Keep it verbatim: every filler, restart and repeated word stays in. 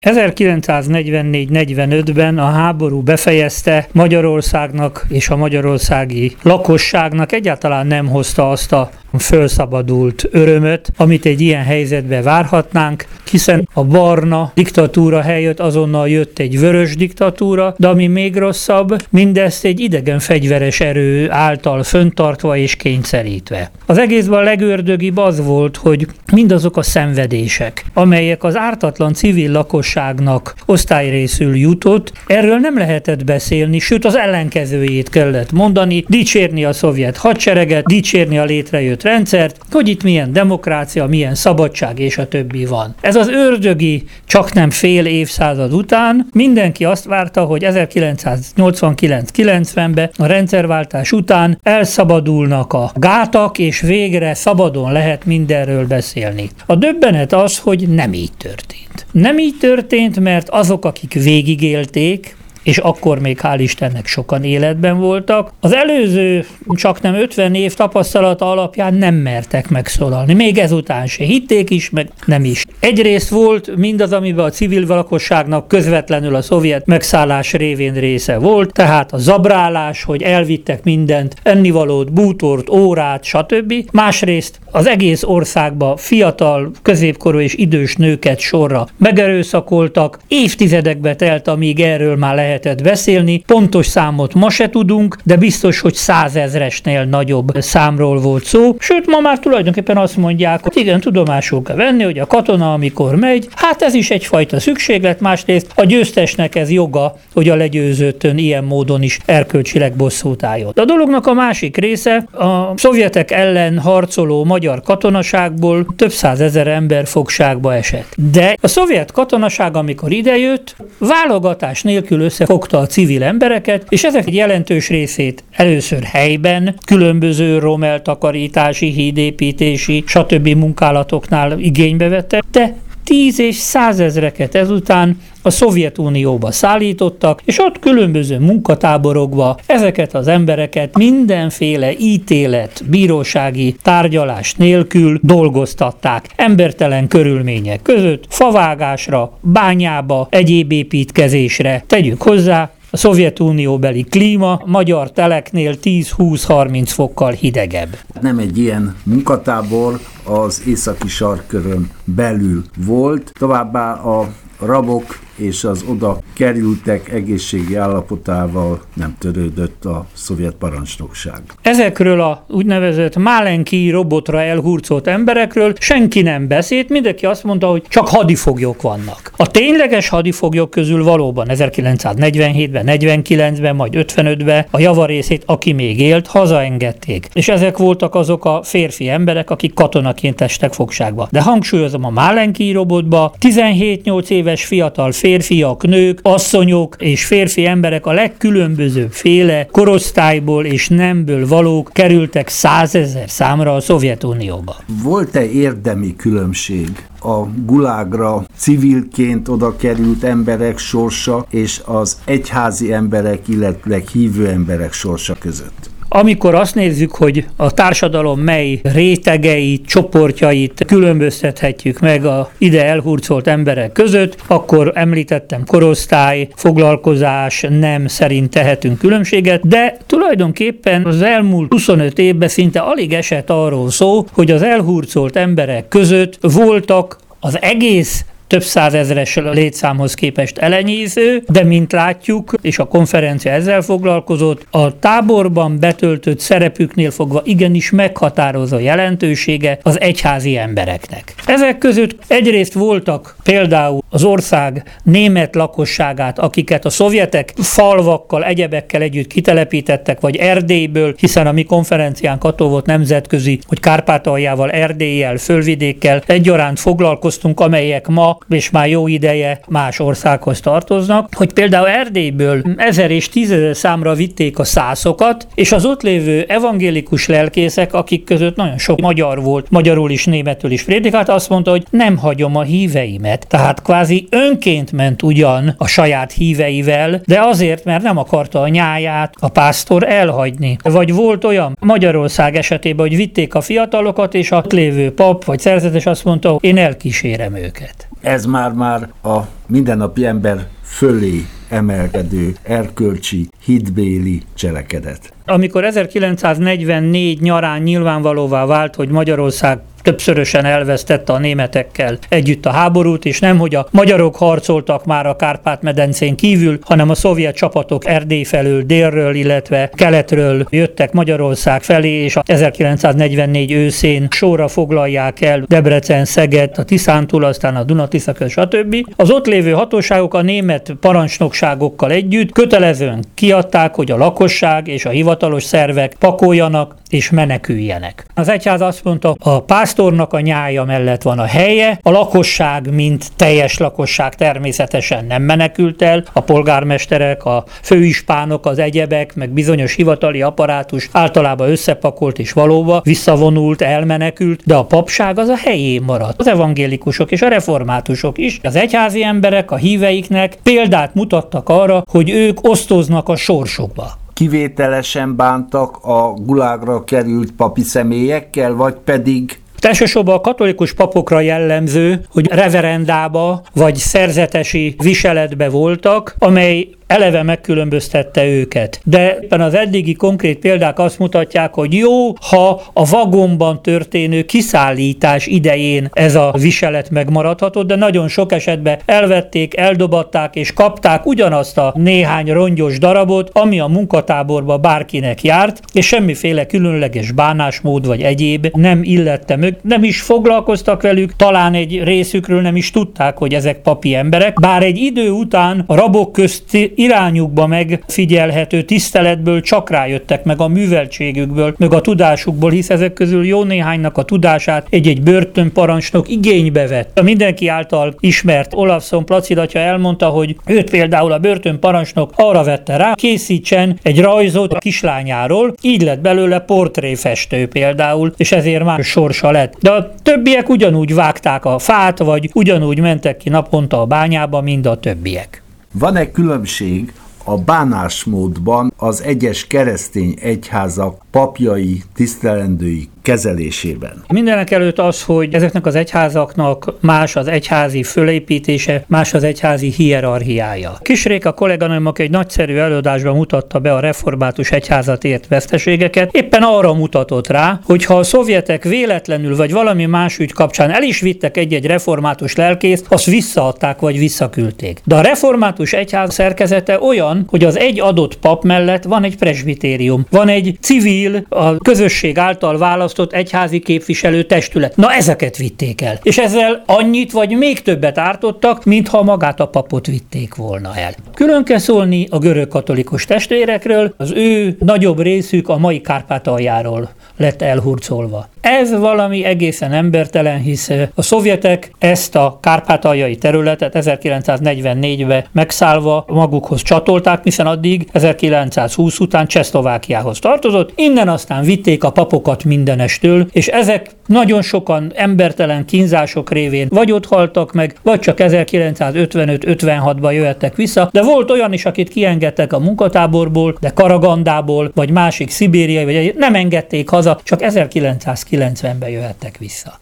ezerkilencszáznegyvennégy negyvenötben a háború befejezte Magyarországnak és a magyarországi lakosságnak egyáltalán nem hozta azt a fölszabadult örömöt, amit egy ilyen helyzetben várhatnánk, hiszen a barna diktatúra helyett azonnal jött egy vörös diktatúra, de ami még rosszabb, mindezt egy idegen fegyveres erő által föntartva és kényszerítve. Az egészben a legördögibb az volt, hogy mindazok a szenvedések, amelyek az ártatlan civil lakosságnak osztályrészül jutott, erről nem lehetett beszélni, sőt az ellenkezőjét kellett mondani, dicsérni a szovjet hadsereget, dicsérni a létrejött rendszert, hogy itt milyen demokrácia, milyen szabadság és a többi van. Ez az ördögi, csak nem fél évszázad után mindenki azt várta, hogy ezerkilencszáznyolcvankilenc kilencvenben a rendszerváltás után elszabadulnak a gátak, és végre szabadon lehet mindenről beszélni. A döbbenet az, hogy nem így történt. Nem így történt, mert azok, akik végigélték, és akkor még hál' Istennek sokan életben voltak, az előző csak nem ötven év tapasztalata alapján nem mertek megszólalni. Még ezután se hitték is, meg nem is. Egyrészt volt mindaz, amiben a civil lakosságnak közvetlenül a szovjet megszállás révén része volt, tehát a zabrálás, hogy elvittek mindent, ennivalót, bútort, órát, stb. Másrészt az egész országba fiatal, középkorú és idős nőket sorra megerőszakoltak. Évtizedekbe telt, amíg erről már lehet lehetett beszélni. Pontos számot ma se tudunk, de biztos, hogy százezresnél nagyobb számról volt szó. Sőt, ma már tulajdonképpen azt mondják, hogy igen, tudomásul kell venni, hogy a katona, amikor megy, hát ez is egyfajta szükséglet, másrészt a győztesnek ez joga, hogy a legyőzöttön ilyen módon is erkölcsileg bosszút álljon. A dolognak a másik része, a szovjetek ellen harcoló magyar katonaságból több százezer ember fogságba esett. De a szovjet katonaság, amikor idejött, válogatás nélkül összefogta a civil embereket, és ezek egy jelentős részét először helyben, különböző romeltakarítási, hídépítési, stb. Munkálatoknál igénybe vette, de tíz és százezreket ezután a Szovjetunióba szállítottak, és ott különböző munkatáborokba ezeket az embereket mindenféle ítélet, bírósági tárgyalás nélkül dolgoztatták embertelen körülmények között, favágásra, bányába, egyéb építkezésre. Tegyük hozzá, a Szovjetunióbeli klíma magyar teleknél tíz-húsz-harminc fokkal hidegebb. Nem egy ilyen munkatábor az északi sarkkörön belül volt, továbbá a rabok és az oda kerültek egészségi állapotával nem törődött a szovjet parancsnokság. Ezekről a úgynevezett Málenki robotra elhurcolt emberekről senki nem beszélt, mindenki azt mondta, hogy csak hadifoglyok vannak. A tényleges hadifoglyok közül valóban ezerkilencszáznegyvenhétben, negyvenkilencben, majd ötvenötben a javarészét, aki még élt, hazaengedték. És ezek voltak azok a férfi emberek, akik katonaként estek fogságba. De hangsúlyozom, a Málenki robotba tizenhét-nyolc éves fiatal férfiak, nők, asszonyok és férfi emberek a legkülönbözőbb féle korosztályból és nemből valók kerültek százezer számra a Szovjetunióba. Volt-e érdemi különbség a gulágra civilként oda került emberek sorsa és az egyházi emberek, illetve hívő emberek sorsa között? Amikor azt nézzük, hogy a társadalom mely rétegeit, csoportjait különböztethetjük meg a ide elhurcolt emberek között, akkor említettem korosztály, foglalkozás, nem szerint tehetünk különbséget, de tulajdonképpen az elmúlt huszonöt évben szinte alig esett arról szó, hogy az elhurcolt emberek között voltak az egész több százezres létszámhoz képest elenyésző, de mint látjuk, és a konferencia ezzel foglalkozott, a táborban betöltött szerepüknél fogva igenis meghatározó jelentősége az egyházi embereknek. Ezek között egyrészt voltak például az ország német lakosságát, akiket a szovjetek falvakkal, egyebekkel együtt kitelepítettek, vagy Erdélyből, hiszen a mi konferenciánk attól volt nemzetközi, hogy Kárpátaljával, Erdéllyel, Fölvidékkel egyaránt foglalkoztunk, amelyek ma és már jó ideje más országhoz tartoznak, hogy például Erdélyből ezer és tízezer számra vitték a szászokat, és az ott lévő evangélikus lelkészek, akik között nagyon sok magyar volt, magyarul is, németül is prédikált, azt mondta, hogy nem hagyom a híveimet. Tehát kvázi önként ment ugyan a saját híveivel, de azért, mert nem akarta a nyáját a pásztor elhagyni. Vagy volt olyan Magyarország esetében, hogy vitték a fiatalokat, és a lévő pap vagy szerzetes azt mondta, hogy én elkísérem őket. ez már-már a mindennapi ember fölé emelkedő erkölcsi, hitbéli cselekedet. Amikor ezerkilencszáznegyvennégy nyarán nyilvánvalóvá vált, hogy Magyarország többszörösen elvesztette a németekkel együtt a háborút, és nemhogy a magyarok harcoltak már a Kárpát-medencén kívül, hanem a szovjet csapatok Erdély felől, délről, illetve keletről jöttek Magyarország felé, és ezerkilencszáznegyvennégy őszén sorra foglalják el Debrecen, Szeged, a Tiszántúl, aztán a Duna-Tisza köz, stb. Az ott lévő hatóságok a német parancsnokságokkal együtt kötelezően kiadták, hogy a lakosság és a hivatalos szervek pakoljanak és meneküljenek. Az egyház azt mondta, a pásztornak a nyája mellett van a helye, a lakosság, mint teljes lakosság természetesen nem menekült el, a polgármesterek, a főispánok, az egyebek, meg bizonyos hivatali apparátus általában összepakolt és valóban visszavonult, elmenekült, de a papság az a helyén maradt. Az evangélikusok és a reformátusok is, az egyházi emberek a híveiknek példát mutattak arra, hogy ők osztoznak a sorsokba. Kivételesen bántak a gulágra került papi személyekkel, vagy pedig Elsősorban a katolikus papokra jellemző, hogy reverendába vagy szerzetesi viseletbe voltak, amely eleve megkülönböztette őket. De éppen az eddigi konkrét példák azt mutatják, hogy jó, ha a vagonban történő kiszállítás idején ez a viselet megmaradhatott, de nagyon sok esetben elvették, eldobatták és kapták ugyanazt a néhány rongyos darabot, ami a munkatáborba bárkinek járt, és semmiféle különleges bánásmód vagy egyéb nem illette meg, nem is foglalkoztak velük, talán egy részükről nem is tudták, hogy ezek papi emberek, bár egy idő után a rabok közt irányukba megfigyelhető tiszteletből csak rájöttek, meg a műveltségükből, meg a tudásukból, hisz ezek közül jó néhánynak a tudását egy-egy börtönparancsnok igénybe vett. A mindenki által ismert Olafson Placid atya elmondta, hogy őt például a börtönparancsnok arra vette rá, készítsen egy rajzot a kislányáról, így lett belőle portréfestő például, és ezért már sorsa lett. De a többiek ugyanúgy vágták a fát, vagy ugyanúgy mentek ki naponta a bányába, mint a többiek. Van-e különbség a bánásmódban az egyes keresztény egyházak papjai, tisztelendői kezelésében? Mindenek előtt az, hogy ezeknek az egyházaknak más az egyházi fölépítése, más az egyházi hierarchiája. Kisréka kolléganőm, aki egy nagyszerű előadásban mutatta be a református egyházat ért veszteségeket, éppen arra mutatott rá, hogy ha a szovjetek véletlenül vagy valami más ügy kapcsán el is vittek egy-egy református lelkészt, azt visszaadták vagy visszaküldték. De a református egyház szerkezete olyan, hogy az egy adott pap mellett van egy presbitérium, van egy civil, a közösség által választott egyházi képviselő testület. Na, ezeket vitték el. És ezzel annyit vagy még többet ártottak, mintha magát a papot vitték volna el. Külön kell szólni a görög katolikus testvérekről, az ő nagyobb részük a mai Kárpátaljáról lett elhurcolva. Ez valami egészen embertelen, hisz a szovjetek ezt a kárpátaljai területet ezerkilencszáznegyvennégyben megszállva magukhoz csatolták, hiszen addig ezerkilencszázhúsz után Csehszlovákiához tartozott, innen aztán vitték a papokat mindenestől, és ezek nagyon sokan embertelen kínzások révén vagy ott haltak meg, vagy csak ezerkilencszázötvenöt-ötvenhatban jöhettek vissza, de volt olyan is, akit kiengedtek a munkatáborból, de Karagandából, vagy másik szibériai, vagy nem engedték haza, csak ezerkilencszázkilencvenben jöhettek vissza.